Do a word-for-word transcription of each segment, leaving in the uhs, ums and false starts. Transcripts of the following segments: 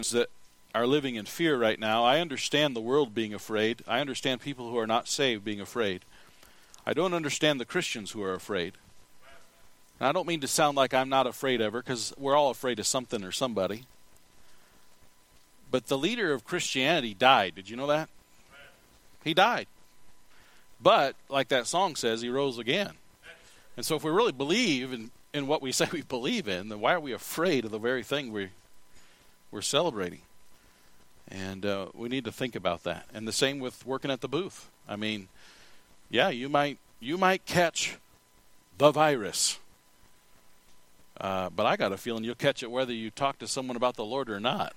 that are living in fear right now. I understand the world being afraid. I understand people who are not saved being afraid. I don't understand the Christians who are afraid. And I don't mean to sound like I'm not afraid ever, because we're all afraid of something or somebody. But the leader of Christianity died. Did you know that? He died. But, like that song says, he rose again. And so if we really believe in, in what we say we believe in, then why are we afraid of the very thing we, we're celebrating? And uh, we need to think about that. And the same with working at the booth. I mean, yeah, you might you might catch the virus. Uh, but I got a feeling you'll catch it whether you talk to someone about the Lord or not.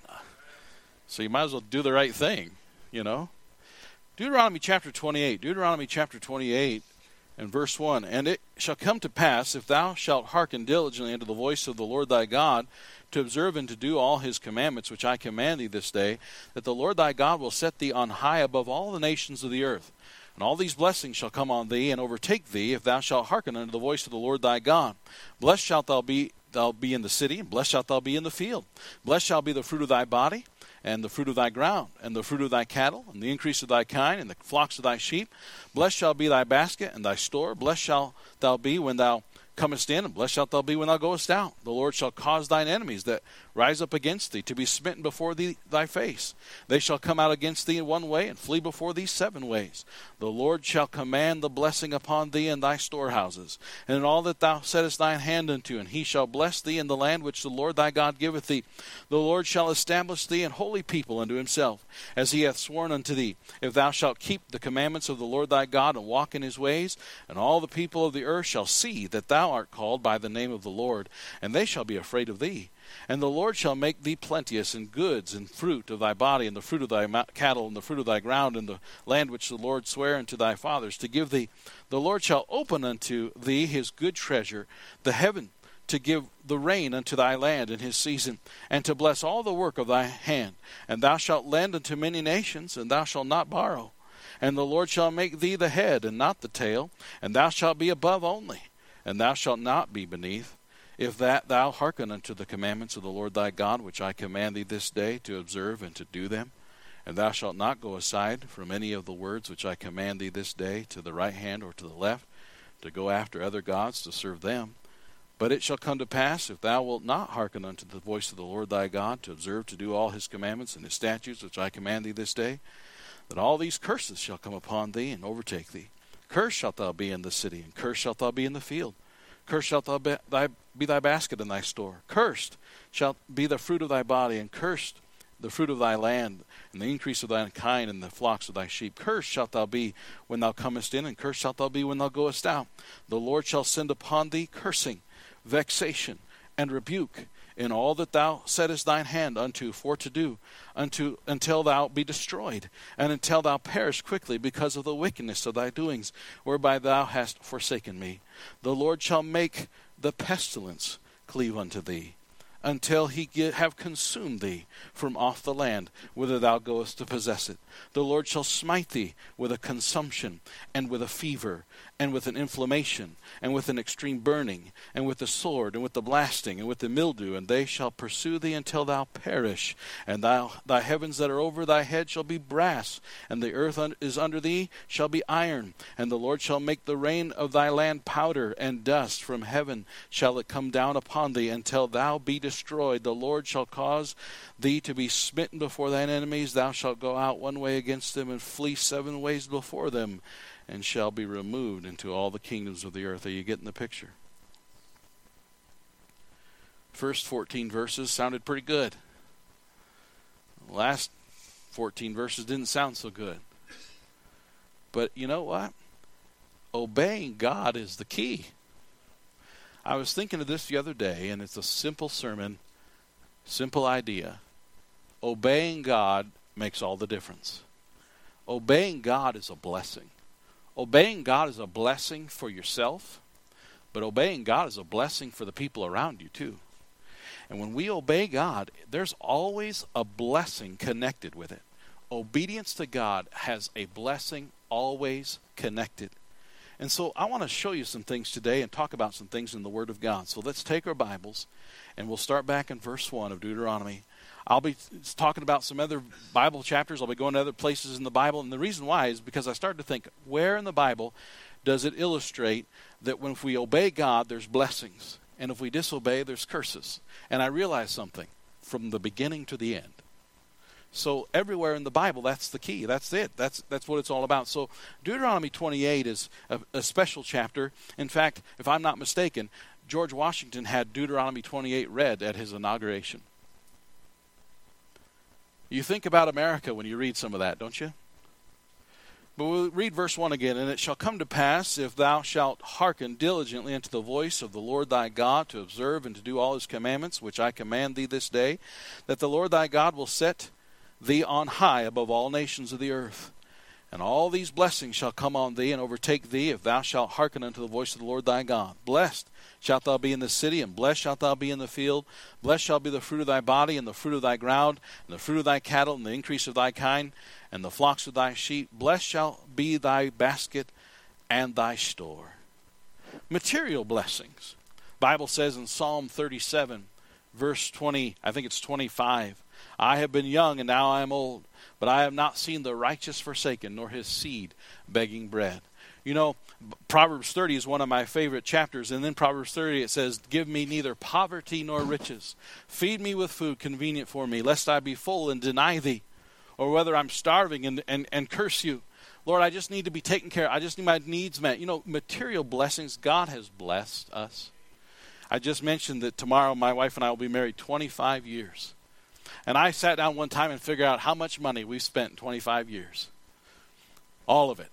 So you might as well do the right thing, you know. Deuteronomy chapter twenty-eight. Deuteronomy chapter twenty-eight and verse one. And it shall come to pass, if thou shalt hearken diligently unto the voice of the Lord thy God, to observe and to do all his commandments which I command thee this day, that the Lord thy God will set thee on high above all the nations of the earth. And all these blessings shall come on thee and overtake thee, if thou shalt hearken unto the voice of the Lord thy God. Blessed shalt thou be, thou be in the city, and blessed shalt thou be in the field. Blessed shall be the fruit of thy body, and the fruit of thy ground, and the fruit of thy cattle, and the increase of thy kind, and the flocks of thy sheep. Blessed shall be thy basket and thy store. Blessed shalt thou be when thou comest in, and blessed shalt thou be when thou goest out. The Lord shall cause thine enemies that rise up against thee to be smitten before thee, thy face. They shall come out against thee in one way, and flee before thee seven ways. The Lord shall command the blessing upon thee in thy storehouses, and in all that thou settest thine hand unto, and he shall bless thee in the land which the Lord thy God giveth thee. The Lord shall establish thee an holy people unto himself, as he hath sworn unto thee, if thou shalt keep the commandments of the Lord thy God, and walk in his ways. And all the people of the earth shall see that thou art called by the name of the Lord, and they shall be afraid of thee. And the Lord shall make thee plenteous in goods and fruit of thy body, and the fruit of thy cattle, and the fruit of thy ground, in the land which the Lord sware unto thy fathers to give thee. The Lord shall open unto thee his good treasure, the heaven, to give the rain unto thy land in his season, and to bless all the work of thy hand. And thou shalt lend unto many nations, and thou shalt not borrow. And the Lord shall make thee the head, and not the tail, and thou shalt be above only, and thou shalt not be beneath, if that thou hearken unto the commandments of the Lord thy God, which I command thee this day, to observe and to do them. And thou shalt not go aside from any of the words which I command thee this day, to the right hand or to the left, to go after other gods to serve them. But it shall come to pass, if thou wilt not hearken unto the voice of the Lord thy God, to observe to do all his commandments and his statutes which I command thee this day, that all these curses shall come upon thee and overtake thee. Cursed shalt thou be in the city, and cursed shalt thou be in the field. Cursed shalt thou be thy, be thy basket and thy store. Cursed shall be the fruit of thy body, and cursed the fruit of thy land, and the increase of thy kind, and the flocks of thy sheep. Cursed shalt thou be when thou comest in, and cursed shalt thou be when thou goest out. The Lord shall send upon thee cursing, vexation, and rebuke, in all that thou settest thine hand unto for to do, unto until thou be destroyed, and until thou perish quickly because of the wickedness of thy doings, whereby thou hast forsaken me. The Lord shall make the pestilence cleave unto thee, until he get, have consumed thee from off the land whither thou goest to possess it. The Lord shall smite thee with a consumption, and with a fever, and with an inflammation, and with an extreme burning, and with the sword, and with the blasting, and with the mildew, and they shall pursue thee until thou perish. And thou, thy heavens that are over thy head shall be brass, and the earth un- is under thee shall be iron. And the Lord shall make the rain of thy land powder, and dust from heaven shall it come down upon thee, until thou be destroyed. The Lord shall cause thee to be smitten before thine enemies. Thou shalt go out one way against them, and flee seven ways before them, and shall be removed into all the kingdoms of the earth. Are you getting the picture? First fourteen verses sounded pretty good. The last fourteen verses didn't sound so good. But you know what? Obeying God is the key. I was thinking of this the other day, and it's a simple sermon, simple idea. Obeying God makes all the difference. Obeying God is a blessing. Obeying God is a blessing for yourself, but obeying God is a blessing for the people around you too. And when we obey God, there's always a blessing connected with it. Obedience to God has a blessing always connected. And so I want to show you some things today and talk about some things in the Word of God. So let's take our Bibles, and we'll start back in verse one of Deuteronomy. I'll be talking about some other Bible chapters. I'll be going to other places in the Bible. And the reason why is because I started to think, where in the Bible does it illustrate that when if we obey God, there's blessings, and if we disobey, there's curses? And I realized something from the beginning to the end. So everywhere in the Bible, that's the key. That's it. That's that's what it's all about. So Deuteronomy twenty-eight is a, a special chapter. In fact, if I'm not mistaken, George Washington had Deuteronomy twenty-eight read at his inauguration. You think about America when you read some of that, don't you? But we'll read verse one again. And it shall come to pass, if thou shalt hearken diligently unto the voice of the Lord thy God, to observe and to do all his commandments, which I command thee this day, that the Lord thy God will set thee on high above all nations of the earth. And all these blessings shall come on thee and overtake thee, if thou shalt hearken unto the voice of the Lord thy God. Blessed shalt thou be in the city, and blessed shalt thou be in the field. Blessed shall be the fruit of thy body, and the fruit of thy ground, and the fruit of thy cattle, and the increase of thy kind, and the flocks of thy sheep. Blessed shall be thy basket and thy store. Material blessings. Bible says in Psalm thirty-seven, verse twenty, I think it's twenty-five, I have been young and now I am old, but I have not seen the righteous forsaken, nor his seed begging bread. You know, Proverbs thirty is one of my favorite chapters. And then Proverbs thirty, it says, give me neither poverty nor riches. Feed me with food convenient for me, lest I be full and deny thee, or whether I'm starving and, and, and curse you. Lord, I just need to be taken care of. I just need my needs met. You know, material blessings, God has blessed us. I just mentioned that tomorrow my wife and I will be married twenty-five years. And I sat down one time and figured out how much money we've spent in twenty-five years. All of it.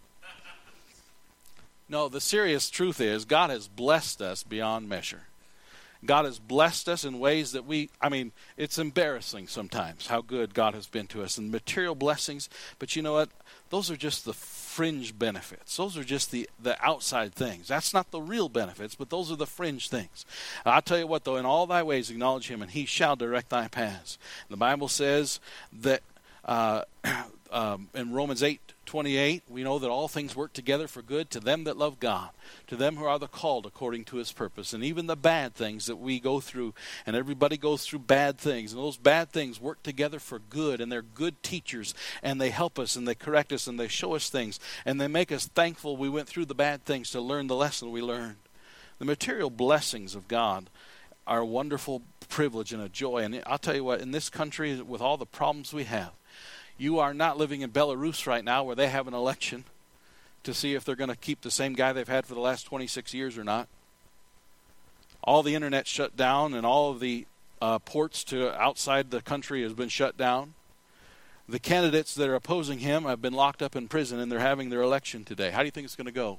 No, the serious truth is God has blessed us beyond measure. God has blessed us in ways that we, I mean, it's embarrassing sometimes how good God has been to us. And material blessings, but you know what? Those are just the fringe benefits. Those are just the, the outside things. That's not the real benefits, but those are the fringe things. I'll tell you what, though, in all thy ways acknowledge him, and he shall direct thy paths. The Bible says that uh, um, in Romans eight twenty-eight, we know that all things work together for good to them that love God, to them who are the called according to his purpose. And even the bad things that we go through, and everybody goes through bad things, and those bad things work together for good, and they're good teachers, and they help us, and they correct us, and they show us things, and they make us thankful we went through the bad things to learn the lesson we learned. The material blessings of God are a wonderful privilege and a joy. And I'll tell you what, in this country, with all the problems we have, you are not living in Belarus right now where they have an election to see if they're going to keep the same guy they've had for the last twenty-six years or not. All the internet shut down, and all of the uh, ports to outside the country has been shut down. The candidates that are opposing him have been locked up in prison, and they're having their election today. How do you think it's going to go?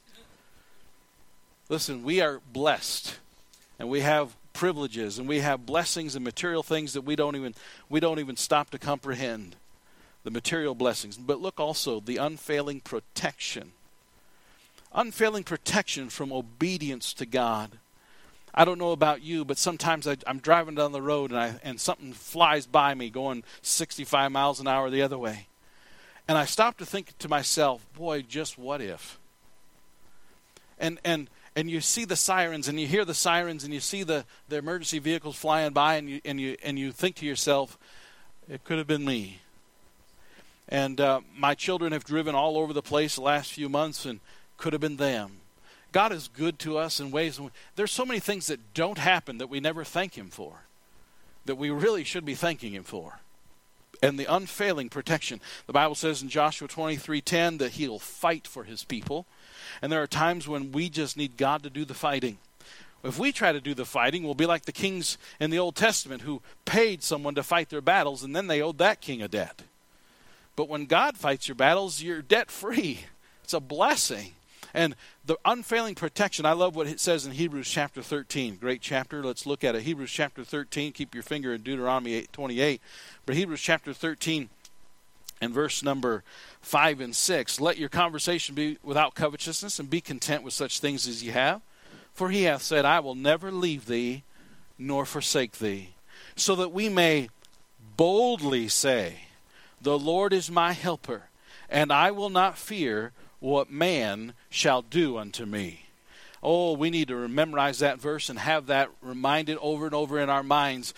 Listen, we are blessed, and we have privileges, and we have blessings and material things that we don't even we don't even stop to comprehend. The material blessings. But look also, the unfailing protection. Unfailing protection from obedience to God. I don't know about you, but sometimes I, I'm driving down the road and, I, and something flies by me going sixty-five miles an hour the other way. And I stop to think to myself, boy, just what if? And and and you see the sirens, and you hear the sirens, and you see the, the emergency vehicles flying by, and you and you and you think to yourself, it could have been me. And uh, my children have driven all over the place the last few months, and could have been them. God is good to us in ways. There's so many things that don't happen that we never thank him for, that we really should be thanking him for. And the unfailing protection. The Bible says in Joshua twenty-three ten that he'll fight for his people. And there are times when we just need God to do the fighting. If we try to do the fighting, we'll be like the kings in the Old Testament who paid someone to fight their battles, and then they owed that king a debt. But when God fights your battles, you're debt-free. It's a blessing. And the unfailing protection, I love what it says in Hebrews chapter thirteen. Great chapter. Let's look at it. Hebrews chapter thirteen. Keep your finger in Deuteronomy eight twenty-eight. But Hebrews chapter thirteen and verse number five and six. Let your conversation be without covetousness, and be content with such things as ye have. For he hath said, I will never leave thee nor forsake thee. So that we may boldly say, the Lord is my helper, and I will not fear what man shall do unto me. Oh, we need to memorize that verse and have that reminded over and over in our minds.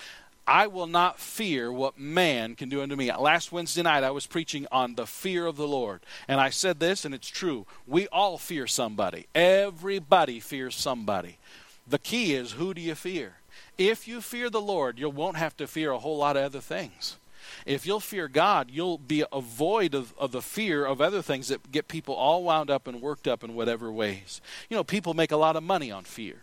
I will not fear what man can do unto me. Last Wednesday night I was preaching on the fear of the Lord. And I said this, and it's true. We all fear somebody. Everybody fears somebody. The key is, who do you fear? If you fear the Lord, you won't have to fear a whole lot of other things. If you'll fear God, you'll be avoid of, of the fear of other things that get people all wound up and worked up in whatever ways. You know, people make a lot of money on fear.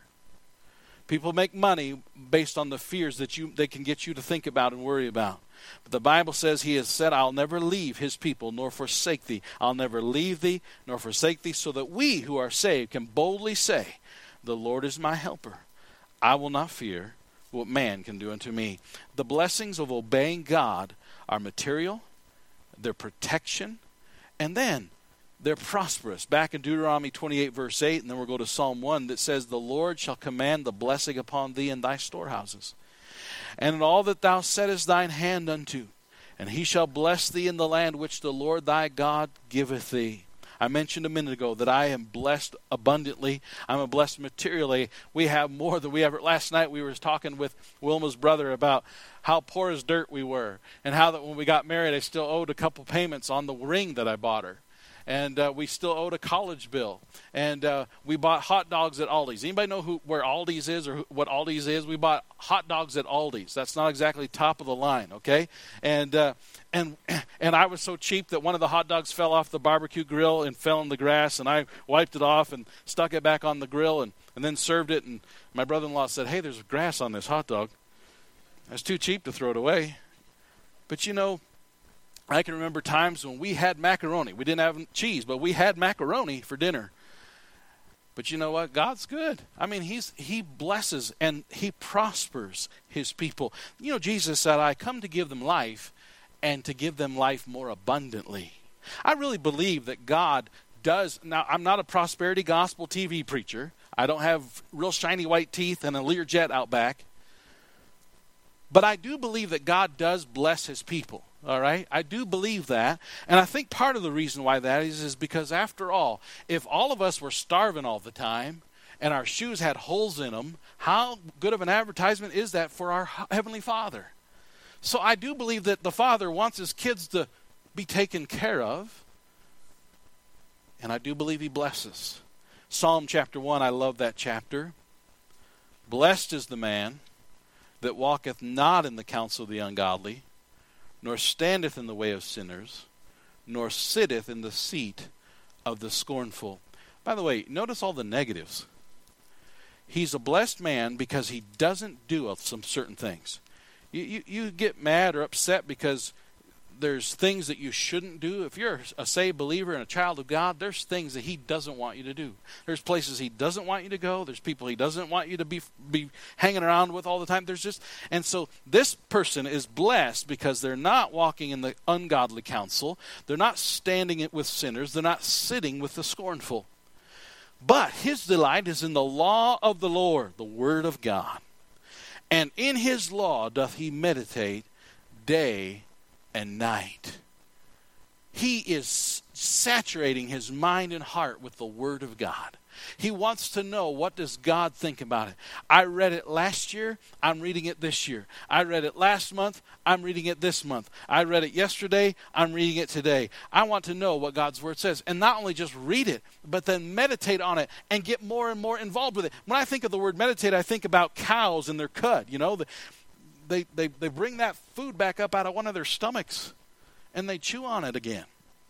People make money based on the fears that you they can get you to think about and worry about. But the Bible says he has said, I'll never leave his people nor forsake thee. I'll never leave thee nor forsake thee, so that we who are saved can boldly say, the Lord is my helper. I will not fear what man can do unto me. The blessings of obeying God are material, their protection, and then they're prosperous. Back in Deuteronomy twenty-eight, verse eight, and then we'll go to Psalm one, that says, the Lord shall command the blessing upon thee in thy storehouses, and in all that thou settest thine hand unto, and he shall bless thee in the land which the Lord thy God giveth thee. I mentioned a minute ago that I am blessed abundantly. I'm blessed materially. We have more than we ever. Last night we were talking with Wilma's brother about how poor as dirt we were, and how that when we got married I still owed a couple payments on the ring that I bought her. And uh, we still owed a college bill. And uh, we bought hot dogs at Aldi's. Anybody know who where Aldi's is or who, what Aldi's is? We bought hot dogs at Aldi's. That's not exactly top of the line, okay? And uh, and and I was so cheap that one of the hot dogs fell off the barbecue grill and fell in the grass. And I wiped it off and stuck it back on the grill and, and then served it. And my brother-in-law said, hey, there's grass on this hot dog. It's too cheap to throw it away. But you know, I can remember times when we had macaroni. We didn't have cheese, but we had macaroni for dinner. But you know what? God's good. I mean, he's he blesses and he prospers his people. You know, Jesus said, I come to give them life and to give them life more abundantly. I really believe that God does. Now, I'm not a prosperity gospel T V preacher. I don't have real shiny white teeth and a Learjet out back. But I do believe that God does bless his people. All right? I do believe that. And I think part of the reason why that is, is because after all, if all of us were starving all the time and our shoes had holes in them, how good of an advertisement is that for our Heavenly Father? So I do believe that the Father wants his kids to be taken care of. And I do believe he blesses. Psalm chapter one, I love that chapter. Blessed is the man that walketh not in the counsel of the ungodly, nor standeth in the way of sinners, nor sitteth in the seat of the scornful. By the way, notice all the negatives. He's a blessed man because he doesn't do some certain things. You, you, you get mad or upset because there's things that you shouldn't do. If you're a saved believer and a child of God, there's things that he doesn't want you to do. There's places he doesn't want you to go. There's people he doesn't want you to be be hanging around with all the time. There's just, and so this person is blessed because they're not walking in the ungodly counsel. They're not standing with sinners. They're not sitting with the scornful. But his delight is in the law of the Lord, the word of God. And in his law doth he meditate day and night. He is saturating his mind and heart with the Word of God. He wants to know, what does God think about it? I read it last year, I'm reading it this year. I read it last month, I'm reading it this month. I read it yesterday, I'm reading it today. I want to know what God's Word says. And not only just read it, but then meditate on it and get more and more involved with it. When I think of the word meditate, I think about cows and their cud. You know, the, They, they they bring that food back up out of one of their stomachs and they chew on it again.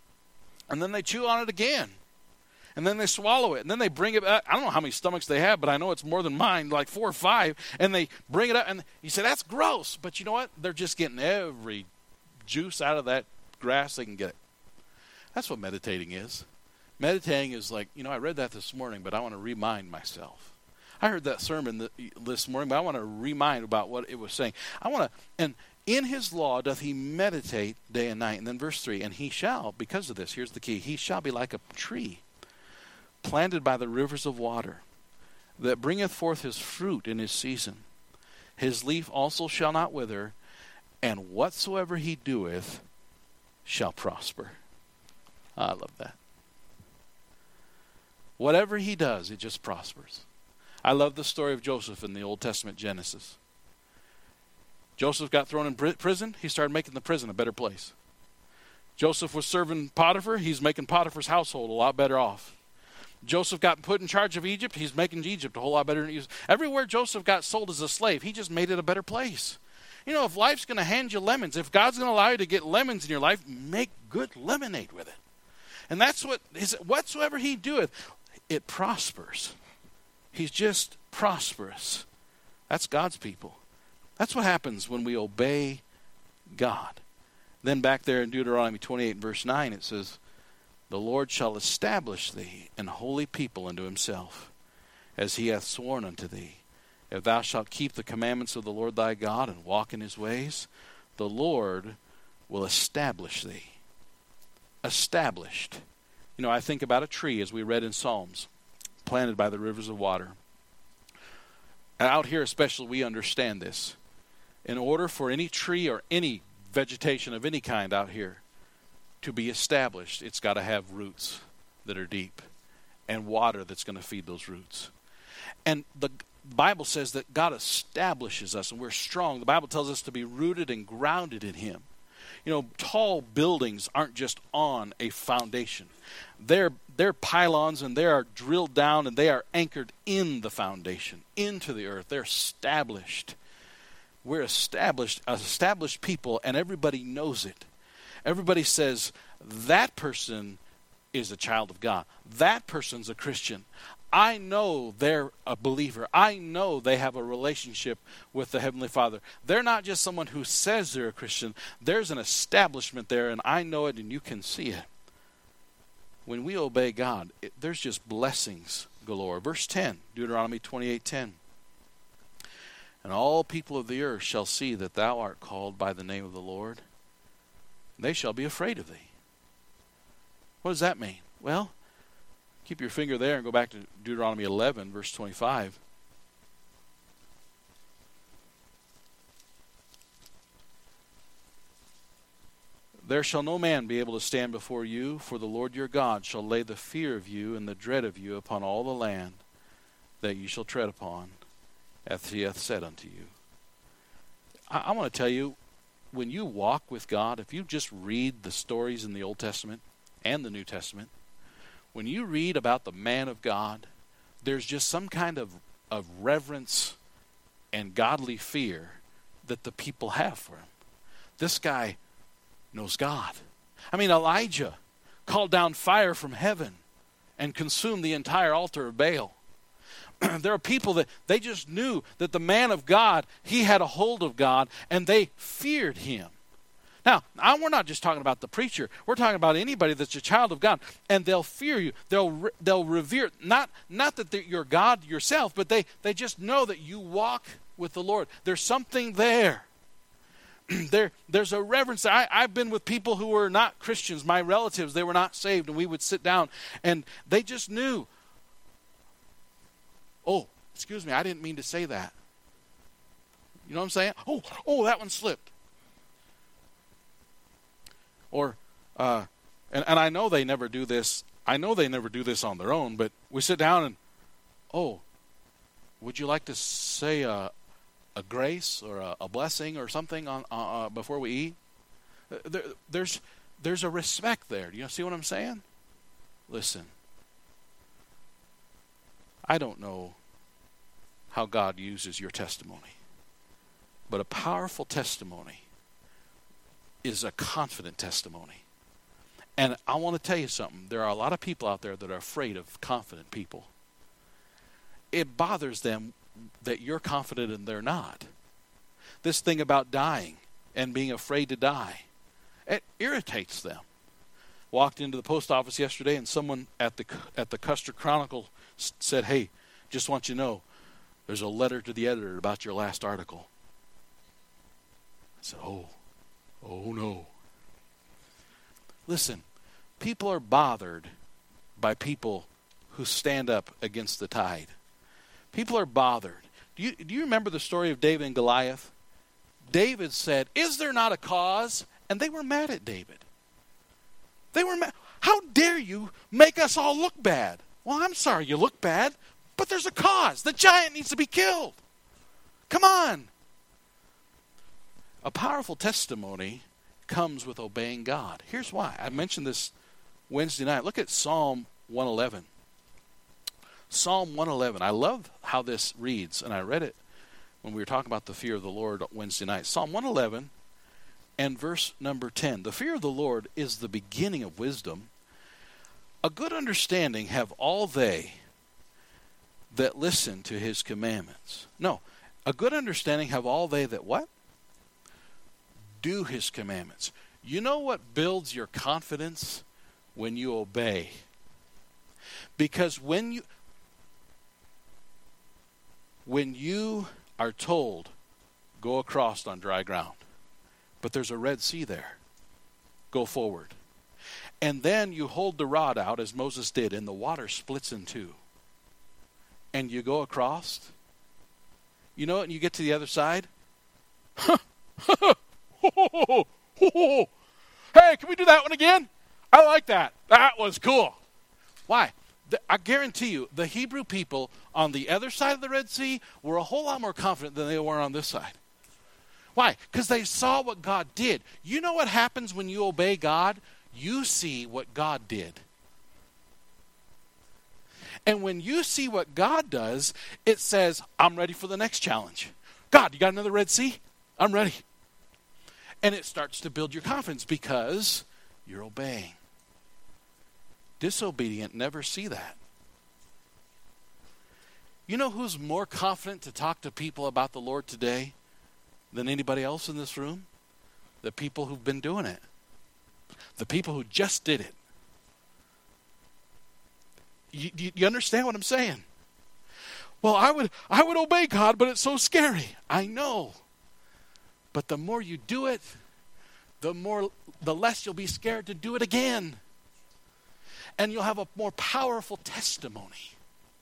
And then they chew on it again. And then they swallow it. And then they bring it back. I don't know how many stomachs they have, but I know it's more than mine, like four or five. And they bring it up and you say, that's gross. But you know what? They're just getting every juice out of that grass they can get. That's what meditating is. Meditating is like, you know, I read that this morning, but I want to remind myself. I heard that sermon this morning, but I want to remind about what it was saying. I want to, and in his law doth he meditate day and night. And then verse three, and he shall, because of this, here's the key, he shall be like a tree planted by the rivers of water, that bringeth forth his fruit in his season. His leaf also shall not wither, and whatsoever he doeth shall prosper. I love that. Whatever he does, it just prospers. I love the story of Joseph in the Old Testament Genesis. Joseph got thrown in prison. He started making the prison a better place. Joseph was serving Potiphar. He's making Potiphar's household a lot better off. Joseph got put in charge of Egypt. He's making Egypt a whole lot better than he was. Everywhere Joseph got sold as a slave, he just made it a better place. You know, if life's going to hand you lemons, if God's going to allow you to get lemons in your life, make good lemonade with it. And that's what, is whatsoever he doeth, it prospers. He's just prosperous. That's God's people. That's what happens when we obey God. Then back there in Deuteronomy twenty-eight, verse nine, it says, the Lord shall establish thee an holy people unto himself, as he hath sworn unto thee. If thou shalt keep the commandments of the Lord thy God and walk in his ways, the Lord will establish thee. Established. You know, I think about a tree, as we read in Psalms, planted by the rivers of water. And out here especially, we understand this. In order for any tree or any vegetation of any kind out here to be established, it's got to have roots that are deep and water that's going to feed those roots. And the Bible says that God establishes us and we're strong. The Bible tells us to be rooted and grounded in him. You know, tall buildings aren't just on a foundation. They're, they're pylons and they are drilled down and they are anchored in the foundation, into the earth. They're established. We're established, established people, and everybody knows it. Everybody says, that person is a child of God. That person's a Christian. I know they're a believer. I know they have a relationship with the Heavenly Father. They're not just someone who says they're a Christian. There's an establishment there, and I know it, and you can see it. When we obey God, it, there's just blessings galore. Verse ten, Deuteronomy twenty-eight ten. And all people of the earth shall see that thou art called by the name of the Lord. They shall be afraid of thee. What does that mean? Well, keep your finger there and go back to Deuteronomy eleven, verse twenty-five. There shall no man be able to stand before you, for the Lord your God shall lay the fear of you and the dread of you upon all the land that you shall tread upon, as he hath said unto you. I, I want to tell you, when you walk with God, if you just read the stories in the Old Testament and the New Testament, when you read about the man of God, there's just some kind of, of reverence and godly fear that the people have for him. This guy knows God. I mean, Elijah called down fire from heaven and consumed the entire altar of Baal. There are people that they just knew that the man of God, he had a hold of God, and they feared him. Now, I, we're not just talking about the preacher. We're talking about anybody that's a child of God, and they'll fear you. They'll they'll revere, not not that you're God yourself, but they, they just know that you walk with the Lord. There's something there. there there's a reverence. I, I've been with people who were not Christians, my relatives, they were not saved, and we would sit down, and they just knew, oh, excuse me, I didn't mean to say that. You know what I'm saying? Oh, oh, that one slipped. Or, uh, and, and I know they never do this. I know they never do this on their own, but we sit down and, oh, would you like to say a, a grace or a, a blessing or something on uh, before we eat? There, there's, there's a respect there. Do you see what I'm saying? Listen, I don't know how God uses your testimony, but a powerful testimony is a confident testimony. And I want to tell you something. There are a lot of people out there that are afraid of confident people. It bothers them that you're confident and they're not. This thing about dying and being afraid to die, it irritates them. Walked into the post office yesterday and someone at the at the Custer Chronicle said, hey, just want you to know, there's a letter to the editor about your last article. I said, oh. Oh, no. Listen, people are bothered by people who stand up against the tide. People are bothered. Do you, do you remember the story of David and Goliath? David said, is there not a cause? And they were mad at David. They were mad. How dare you make us all look bad? Well, I'm sorry you look bad, but there's a cause. The giant needs to be killed. Come on. A powerful testimony comes with obeying God. Here's why. I mentioned this Wednesday night. Look at Psalm one eleven. Psalm one eleven. I love how this reads, and I read it when we were talking about the fear of the Lord Wednesday night. Psalm one eleven and verse number ten. The fear of the Lord is the beginning of wisdom. A good understanding have all they that listen to his commandments. No, a good understanding have all they that what? Do his commandments. You know what builds your confidence? When you obey. Because when you when you are told, go across on dry ground, but there's a Red Sea there, go forward. And then you hold the rod out as Moses did, and the water splits in two. And you go across. You know what? And you get to the other side. Hey, can we do that one again? I like that. That was cool. Why? I guarantee you, the Hebrew people on the other side of the Red Sea were a whole lot more confident than they were on this side. Why? Because they saw what God did. You know what happens when you obey God? You see what God did. And when you see what God does, it says, I'm ready for the next challenge. God, you got another Red Sea? I'm ready. And it starts to build your confidence because you're obeying. Disobedient never see that. You know who's more confident to talk to people about the Lord today than anybody else in this room? The people who've been doing it. The people who just did it. You, you, you understand what I'm saying? Well, I would I would obey God, but it's so scary. I know. But the more you do it, the more the less you'll be scared to do it again. And you'll have a more powerful testimony.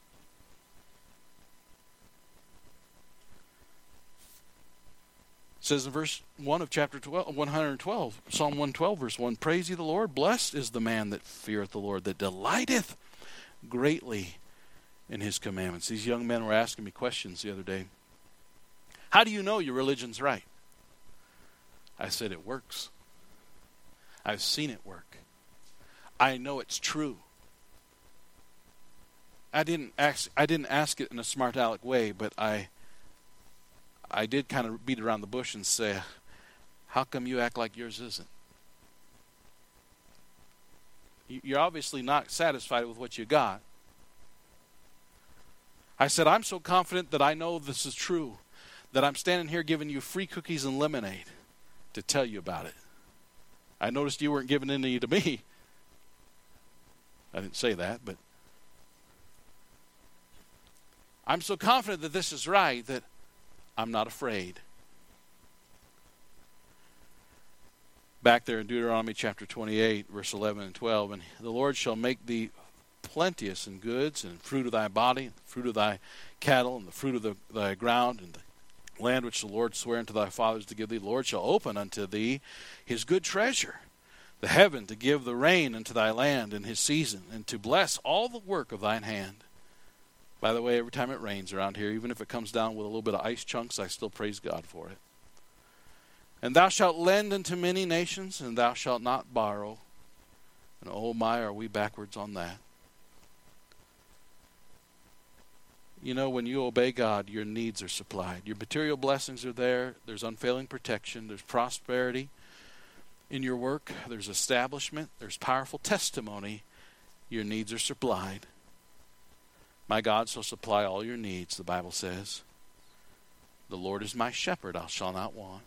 It says in verse one of chapter twelve, one twelve, Psalm one twelve, verse one, praise ye the Lord, blessed is the man that feareth the Lord, that delighteth greatly in his commandments. These young men were asking me questions the other day. How do you know your religion's right? I said, it works. I've seen it work. I know it's true. I didn't ask, I didn't ask it in a smart aleck way, but I I did kind of beat around the bush and say, how come you act like yours isn't? You're obviously not satisfied with what you got. I said, I'm so confident that I know this is true, that I'm standing here giving you free cookies and lemonade to tell you about it. I noticed you weren't giving any to me. I didn't say that, but I'm so confident that this is right that I'm not afraid. Back there in Deuteronomy chapter twenty-eight, verse eleven and twelve, and the Lord shall make thee plenteous in goods and fruit of thy body, and the fruit of thy cattle, and the fruit of the, thy ground, and the land which the Lord sware unto thy fathers to give thee. The Lord shall open unto thee his good treasure, the heaven, to give the rain unto thy land in his season, and to bless all the work of thine hand. By the way, every time it rains around here, even if it comes down with a little bit of ice chunks, I still praise God for it. And thou shalt lend unto many nations, and thou shalt not borrow. And oh my, are we backwards on that. You know, when you obey God, your needs are supplied. Your material blessings are there. There's unfailing protection. There's prosperity in your work. There's establishment. There's powerful testimony. Your needs are supplied. My God shall supply all your needs, the Bible says. The Lord is my shepherd, I shall not want.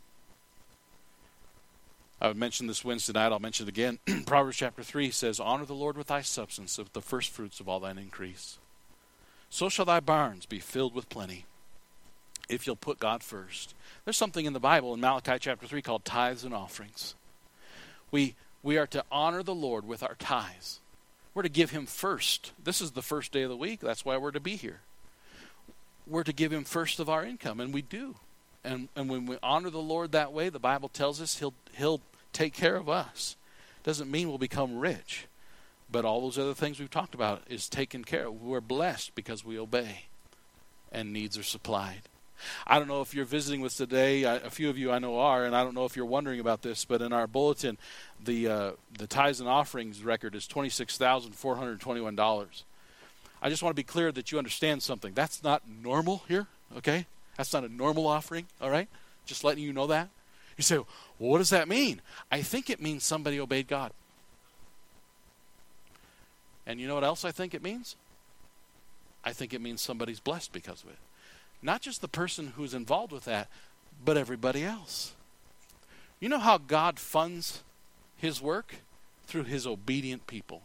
I would mention this Wednesday night, I'll mention it again. Proverbs chapter three says, honor the Lord with thy substance, with the first fruits of all thine increase. So shall thy barns be filled with plenty, if you'll put God first. There's something in the Bible in Malachi chapter three called tithes and offerings. We, we are to honor the Lord with our tithes. We're to give him first. This is the first day of the week. That's why we're to be here. We're to give him first of our income, and we do. And and when we honor the Lord that way, the Bible tells us he'll he'll take care of us. Doesn't mean we'll become rich, but all those other things we've talked about is taken care of. We're blessed because we obey, and needs are supplied. I don't know if you're visiting with us today. I, a few of you I know are, and I don't know if you're wondering about this, but in our bulletin, the uh, the tithes and offerings record is twenty-six thousand four hundred twenty-one dollars. I just want to be clear that you understand something. That's not normal here, okay? That's not a normal offering, all right? Just letting you know that. You say, well, what does that mean? I think it means somebody obeyed God. And you know what else I think it means? I think it means somebody's blessed because of it. Not just the person who's involved with that, but everybody else. You know how God funds his work? Through his obedient people.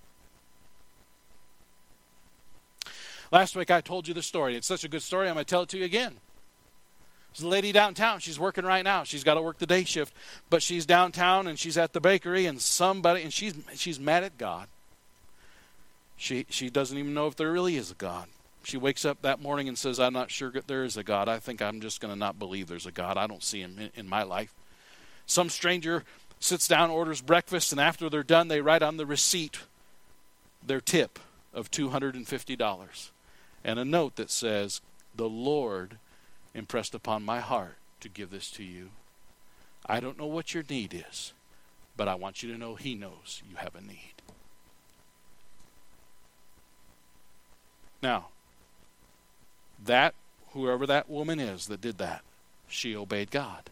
Last week I told you the story. It's such a good story, I'm going to tell it to you again. There's a lady downtown. She's working right now. She's got to work the day shift. But she's downtown and she's at the bakery and somebody, and she's she's mad at God. She she doesn't even know if there really is a God. She wakes up that morning and says, I'm not sure that there is a God. I think I'm just going to not believe there's a God. I don't see him in, in my life. Some stranger sits down, orders breakfast, and after they're done, they write on the receipt their tip of two hundred fifty dollars. And a note that says, the Lord impressed upon my heart to give this to you. I don't know what your need is, but I want you to know he knows you have a need. Now, that, whoever that woman is that did that, she obeyed God.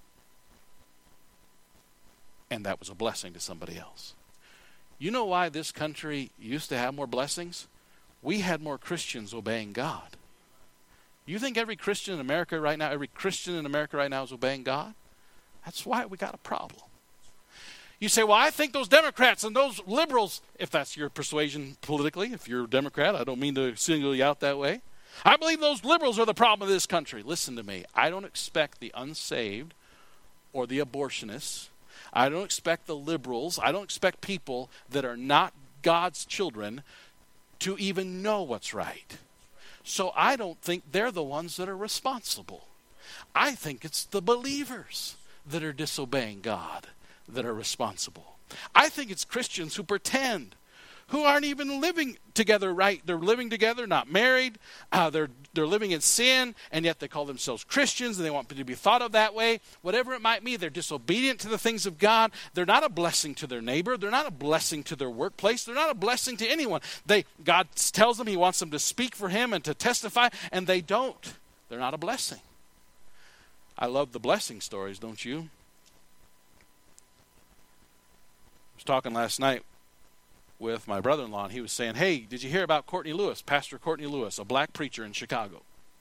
And that was a blessing to somebody else. You know why this country used to have more blessings? We had more Christians obeying God. You think every Christian in America right now, every Christian in America right now is obeying God? That's why we got a problem. You say, well, I think those Democrats and those liberals, if that's your persuasion politically, if you're a Democrat, I don't mean to single you out that way. I believe those liberals are the problem of this country. Listen to me. I don't expect the unsaved or the abortionists. I don't expect the liberals. I don't expect people that are not God's children to even know what's right. So I don't think they're the ones that are responsible. I think it's the believers that are disobeying God that are responsible. I think it's Christians who pretend, who aren't even living together right. They're living together, not married. Uh, they're they're living in sin, and yet they call themselves Christians, and they want to be thought of that way. Whatever it might be, they're disobedient to the things of God. They're not a blessing to their neighbor. They're not a blessing to their workplace. They're not a blessing to anyone. They God tells them he wants them to speak for him and to testify, and they don't. They're not a blessing. I love the blessing stories, don't you? I was talking last night with my brother-in-law, and he was saying, hey, did you hear about Courtney Lewis, Pastor Courtney Lewis, a black preacher in Chicago?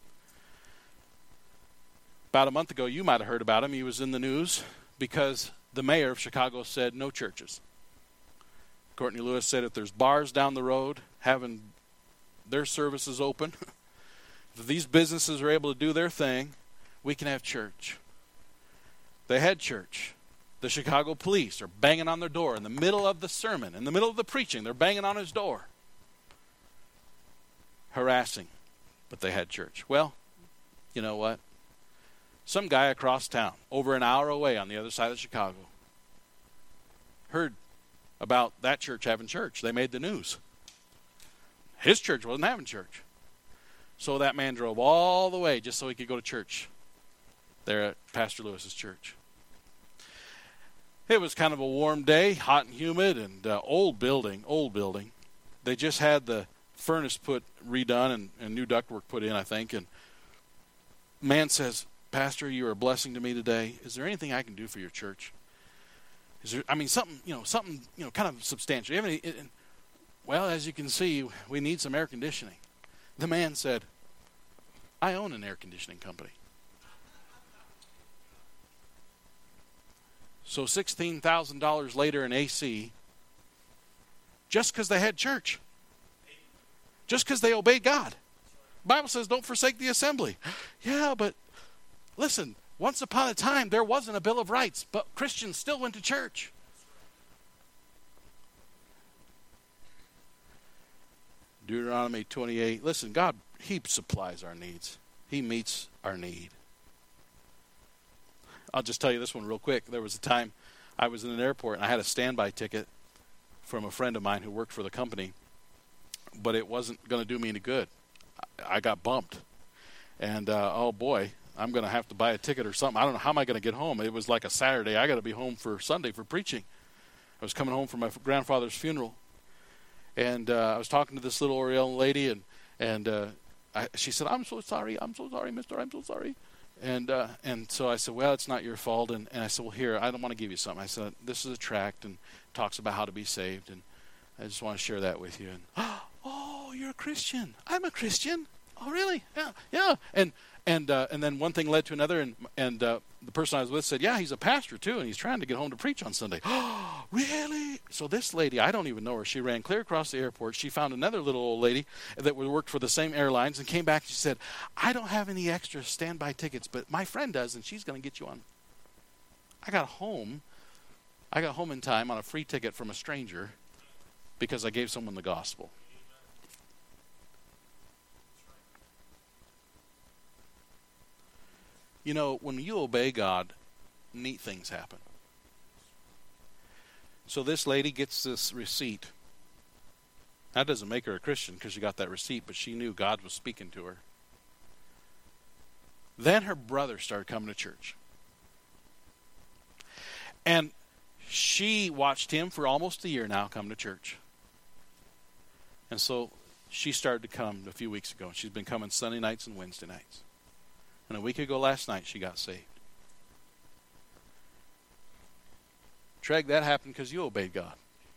About a month ago, you might have heard about him. He was in the news because the mayor of Chicago said no churches. Courtney Lewis said if there's bars down the road having their services open, if these businesses are able to do their thing, we can have church. They had church. The Chicago police are banging on their door in the middle of the sermon, in the middle of the preaching. They're banging on his door. Harassing. But they had church. Well, you know what? Some guy across town, over an hour away on the other side of Chicago, heard about that church having church. They made the news. His church wasn't having church. So that man drove all the way just so he could go to church there at Pastor Lewis's church. It was kind of a warm day, hot and humid, and uh, old building, old building. They just had the furnace put redone and, and new ductwork put in, I think. And man says, Pastor, you are a blessing to me today. Is there anything I can do for your church? Is there, I mean, something, you know, something, you know, kind of substantial. You have any, it, well, as you can see, we need some air conditioning. The man said, I own an air conditioning company. So sixteen thousand dollars later in A C, just because they had church. Just because they obeyed God. The Bible says don't forsake the assembly. Yeah, but listen, once upon a time there wasn't a Bill of Rights, but Christians still went to church. Deuteronomy twenty-eight. Listen, God, he supplies our needs. He meets our need. I'll just tell you this one real quick. There was a time I was in an airport and I had a standby ticket from a friend of mine who worked for the company, but it wasn't going to do me any good. I got bumped. And, uh, oh, boy, I'm going to have to buy a ticket or something. I don't know, how am I going to get home? It was like a Saturday. I got to be home for Sunday for preaching. I was coming home from my grandfather's funeral. And uh, I was talking to this little Oriental lady, and, and uh, I, she said, I'm so sorry. I'm so sorry, mister. I'm so sorry. And uh, and so I said, well, it's not your fault. And, and I said, well, here, I don't want to give you something. I said, this is a tract and talks about how to be saved. And I just want to share that with you. And, oh, you're a Christian. I'm a Christian. Oh, really? Yeah, yeah. And and uh, and then one thing led to another, and and uh, the person I was with said, yeah, he's a pastor too, and he's trying to get home to preach on Sunday. Oh, really? So this lady, I don't even know her. She ran clear across the airport. She found another little old lady that worked for the same airlines and came back and she said, I don't have any extra standby tickets, but my friend does, and she's going to get you on. I got home. I got home in time on a free ticket from a stranger because I gave someone the gospel. You know, when you obey God, neat things happen. So this lady gets this receipt. That doesn't make her a Christian because she got that receipt, but she knew God was speaking to her. Then her brother started coming to church. And she watched him for almost a year now come to church. And so she started to come a few weeks ago. She's been coming Sunday nights and Wednesday nights. And a week ago last night, she got saved. Treg, that happened because you obeyed God.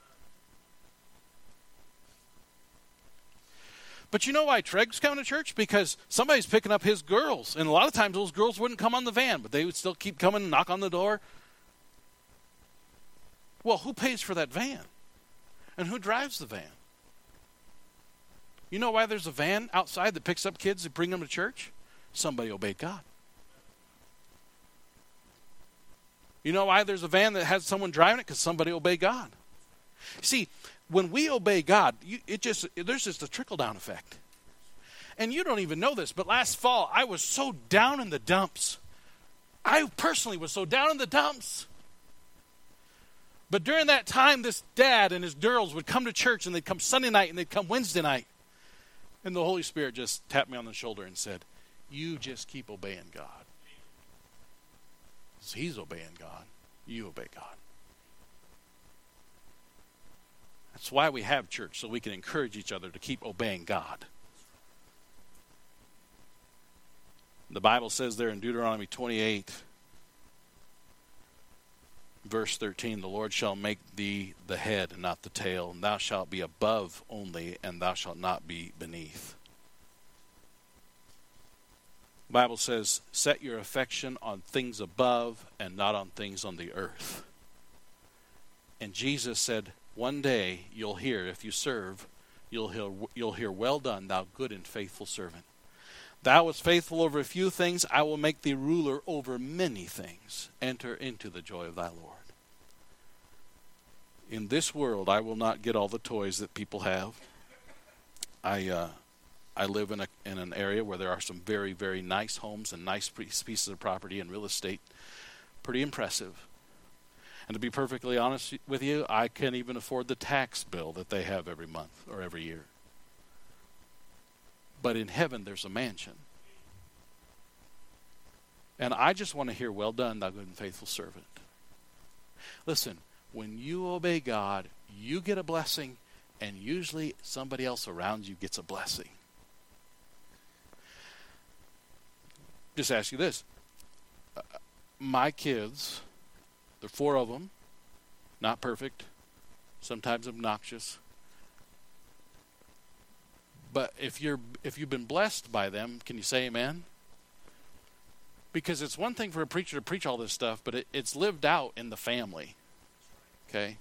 But you know why Treg's coming to church? Because somebody's picking up his girls. And a lot of times those girls wouldn't come on the van, but they would still keep coming and knock on the door. Well, who pays for that van? And who drives the van? You know why there's a van outside that picks up kids and bring them to church? Somebody obeyed God. You know why there's a van that has someone driving it? Because somebody obeyed God. See, when we obey God, you, it just there's just a trickle-down effect. And you don't even know this, but last fall, I was so down in the dumps. I personally was so down in the dumps. But during that time, this dad and his girls would come to church, and they'd come Sunday night, and they'd come Wednesday night. And the Holy Spirit just tapped me on the shoulder and said, you just keep obeying God. So he's obeying God. You obey God. That's why we have church, so we can encourage each other to keep obeying God. The Bible says there in Deuteronomy twenty-eight, verse thirteen, the Lord shall make thee the head and not the tail, and thou shalt be above only, and thou shalt not be beneath. The Bible says, set your affection on things above and not on things on the earth. And Jesus said, one day you'll hear, if you serve, you'll hear, you'll hear, well done, thou good and faithful servant. Thou wast faithful over a few things, I will make thee ruler over many things. Enter into the joy of thy Lord. In this world, I will not get all the toys that people have. I uh, I live in a in an area where there are some very, very nice homes and nice pieces of property and real estate. Pretty impressive. And to be perfectly honest with you, I can't even afford the tax bill that they have every month or every year. But in heaven, there's a mansion. And I just want to hear, well done, thou good and faithful servant. Listen, when you obey God, you get a blessing, and usually somebody else around you gets a blessing. Just ask you this. Uh, my kids, there are four of them, not perfect, sometimes obnoxious. But if you're if you've been blessed by them, can you say amen? Because it's one thing for a preacher to preach all this stuff, but it, it's lived out in the family. Okay?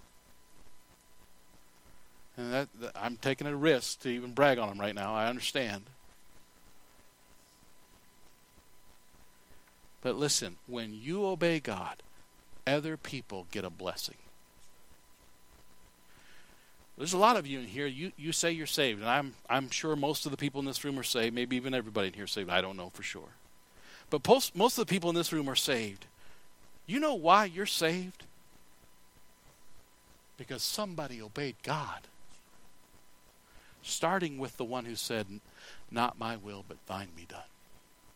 And that, that, I'm taking a risk to even brag on them right now. I understand. But listen, when you obey God, other people get a blessing. There's a lot of you in here, you, you say you're saved, and I'm I'm sure most of the people in this room are saved, maybe even everybody in here is saved, I don't know for sure. But post, most of the people in this room are saved. You know why you're saved? Because somebody obeyed God. Starting with the one who said, not my will, but thine be done.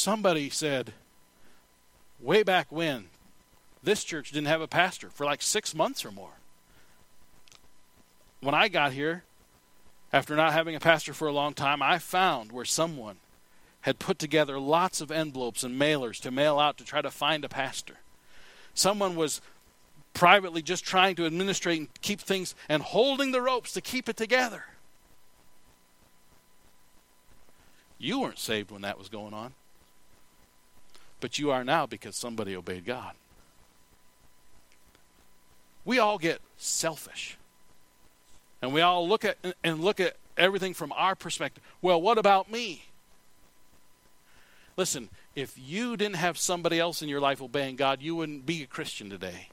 Somebody said, way back when, this church didn't have a pastor for like six months or more. When I got here, after not having a pastor for a long time, I found where someone had put together lots of envelopes and mailers to mail out to try to find a pastor. Someone was privately just trying to administrate and keep things and holding the ropes to keep it together. You weren't saved when that was going on. But you are now because somebody obeyed God. We all get selfish. And we all look at and look at everything from our perspective. Well, what about me? Listen, if you didn't have somebody else in your life obeying God, you wouldn't be a Christian today.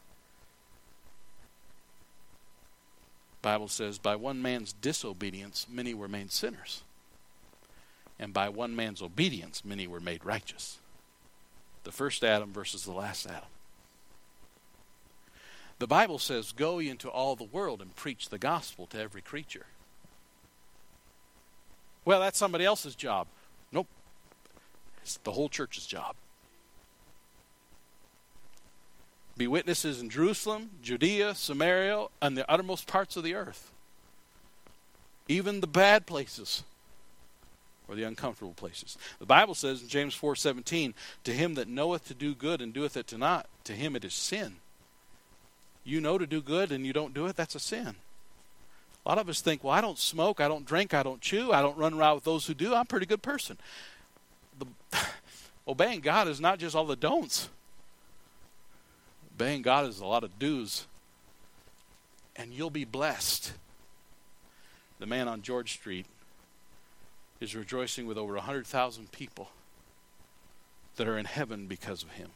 The Bible says, by one man's disobedience, many were made sinners. And by one man's obedience, many were made righteous. The first Adam versus the last Adam. The Bible says, go ye into all the world and preach the gospel to every creature. Well, that's somebody else's job. Nope. It's the whole church's job. Be witnesses in Jerusalem, Judea, Samaria, and the uttermost parts of the earth. Even the bad places. Or the uncomfortable places. The Bible says in James four seventeen, to him that knoweth to do good and doeth it to not, to him it is sin. You know to do good and you don't do it, that's a sin. A lot of us think, well, I don't smoke, I don't drink, I don't chew, I don't run around with those who do. I'm a pretty good person. The, obeying God is not just all the don'ts. Obeying God is a lot of do's. And you'll be blessed. The man on George Street is rejoicing with over one hundred thousand people that are in heaven because of him.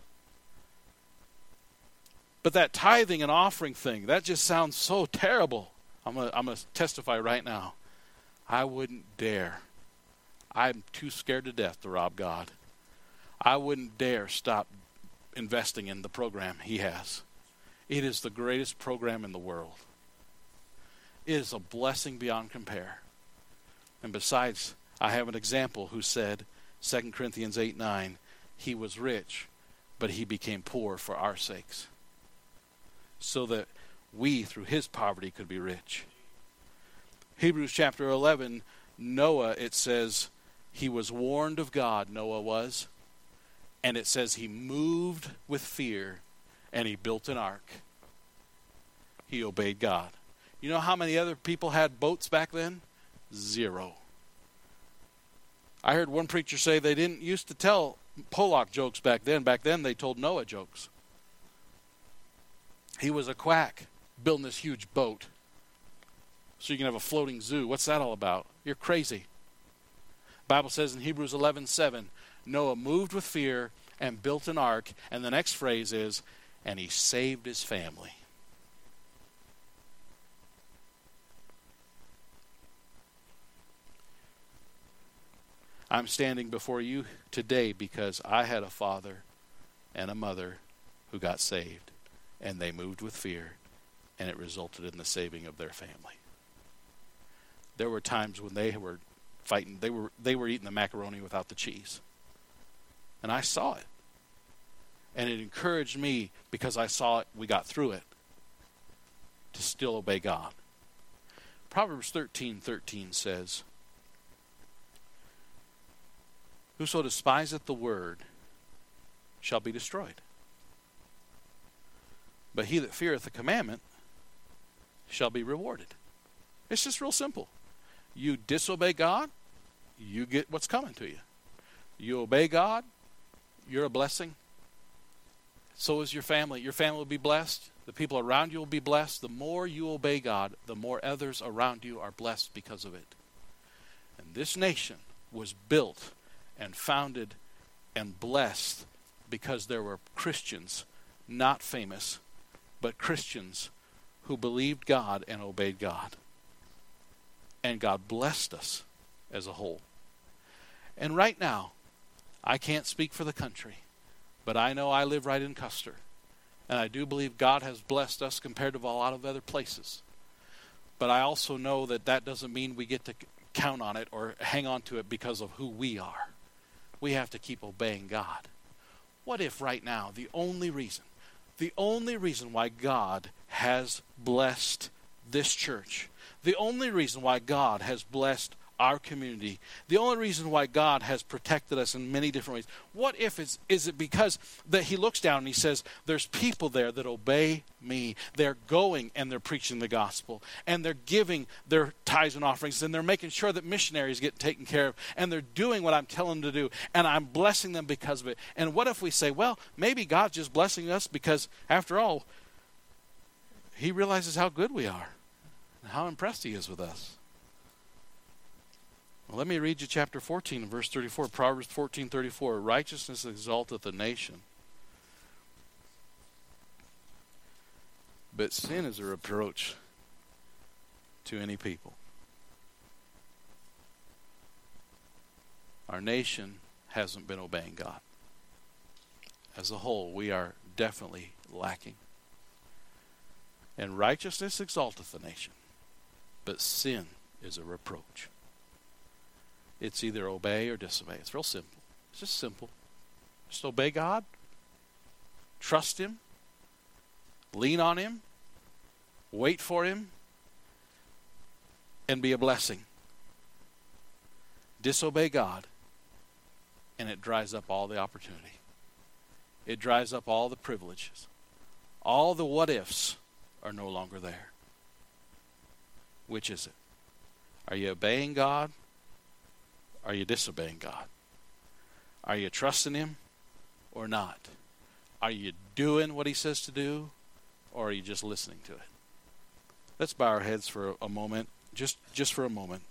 But that tithing and offering thing, that just sounds so terrible. I'm going I'm to testify right now. I wouldn't dare. I'm too scared to death to rob God. I wouldn't dare stop investing in the program he has. It is the greatest program in the world. It is a blessing beyond compare. And besides, I have an example who said, Second Corinthians eight nine, he was rich, but he became poor for our sakes, so that we, through his poverty, could be rich. Hebrews chapter eleven, Noah, it says, he was warned of God, Noah was, and it says he moved with fear, and he built an ark. He obeyed God. You know how many other people had boats back then? Zero. I heard one preacher say they didn't used to tell Pollock jokes back then. Back then they told Noah jokes. He was a quack building this huge boat so you can have a floating zoo. What's that all about? You're crazy. The Bible says in Hebrews eleven seven, Noah moved with fear and built an ark, and the next phrase is, and he saved his family. I'm standing before you today because I had a father and a mother who got saved, and they moved with fear, and it resulted in the saving of their family. There were times when they were fighting, they were they were eating the macaroni without the cheese. And I saw it. And it encouraged me, because I saw it, we got through it, to still obey God. Proverbs thirteen thirteen says, whoso despiseth the word shall be destroyed. But he that feareth the commandment shall be rewarded. It's just real simple. You disobey God, you get what's coming to you. You obey God, you're a blessing. So is your family. Your family will be blessed. The people around you will be blessed. The more you obey God, the more others around you are blessed because of it. And this nation was built and founded and blessed because there were Christians, not famous, but Christians who believed God and obeyed God. And God blessed us as a whole. And right now, I can't speak for the country, but I know I live right in Custer. And I do believe God has blessed us compared to a lot of other places. But I also know that that doesn't mean we get to count on it or hang on to it because of who we are. we have to keep obeying God. What if right now the only reason, the only reason why God has blessed this church, the only reason why God has blessed our community, the only reason why God has protected us in many different ways, what if it's, is it because that he looks down and he says, there's people there that obey me. They're going and they're preaching the gospel, and they're giving their tithes and offerings, and they're making sure that missionaries get taken care of, and they're doing what I'm telling them to do, and I'm blessing them because of it. And what if we say, well, maybe God's just blessing us because, after all, he realizes how good we are and how impressed he is with us. Well, let me read you chapter fourteen and verse thirty-four. Proverbs fourteen thirty-four. Righteousness exalteth a nation, but sin is a reproach to any people. Our nation hasn't been obeying God. As a whole, we are definitely lacking. And righteousness exalteth a nation, but sin is a reproach. It's either obey or disobey. It's real simple. It's just simple. Just obey God. Trust him. Lean on him. Wait for him. And be a blessing. Disobey God, and it dries up all the opportunity. It dries up all the privileges. All the what-ifs are no longer there. Which is it? Are you obeying God? Are you disobeying God? Are you trusting him or not? Are you doing what he says to do, or are you just listening to it? Let's bow our heads for a moment, just, just for a moment.